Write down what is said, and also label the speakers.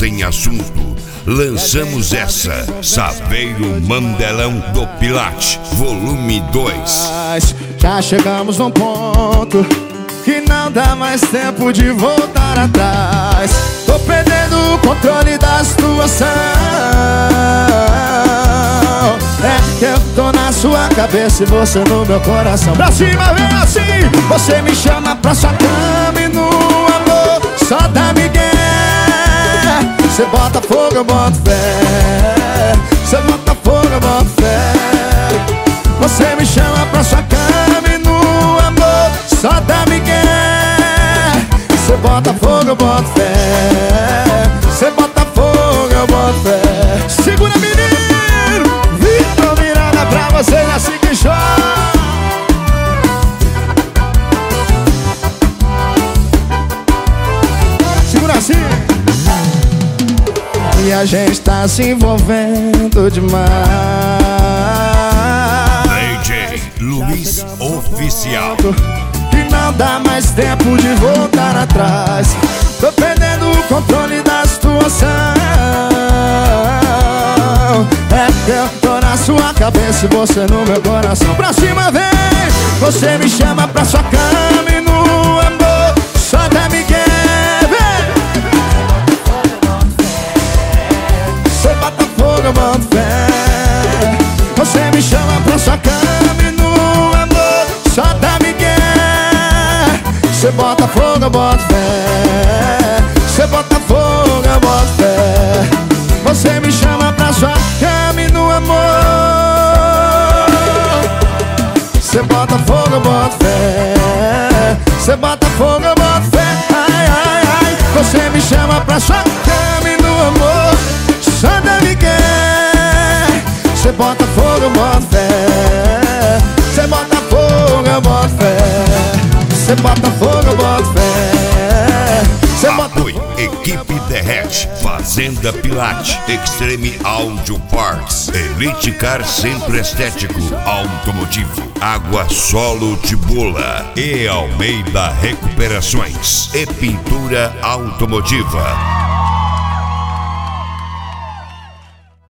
Speaker 1: sem assunto, lançamos essa Saveiro Mandelão do Pilate, volume 2.
Speaker 2: Já chegamos num ponto que não dá mais tempo de voltar atrás. Tô perdendo o controle da situação. É que eu tô na sua cabeça e você no meu coração. Pra cima, vem assim. Você me chama pra sua cama e no amor só dá migué. Cê bota fogo, eu boto fé. Cê bota fogo, eu boto fé. Você me chama pra sua cama e no amor só dá migué. Cê bota fogo, eu boto fé. Cê bota fogo, eu boto fé. Segura, menino. Vitor Miranda pra você assim que chora. Segura assim. E a gente tá se envolvendo demais.
Speaker 1: DJ Luiz Oficial.
Speaker 2: E não dá mais tempo de voltar atrás. Tô perdendo o controle da situação. É que eu tô na sua cabeça e você no meu coração. Pra cima vem. Você me chama pra sua cama e no amor só dá migué. Você bota fogo, eu boto fé. Você me chama pra sua cama e no amor só dá migué. Você bota fogo, eu boto fé. Você bota fogo, eu boto fé. Você me chama pra sua cama e no amor você bota fogo, eu boto fé. Você bota fogo, eu boto fé. Ai, ai, ai. Você me chama pra sua cama e no amor só dá migué. Cê bota fogo, eu boto fé. Cê bota fogo, eu boto fé. Cê bota fogo, eu boto fé. Cê bota...
Speaker 1: Apoio Equipe Derrete, Fazenda Pilate, Extreme Audio Parts, Elite Car Centro Estético, Automotivo, Água Solo de Bula e Almeida Recuperações e Pintura Automotiva.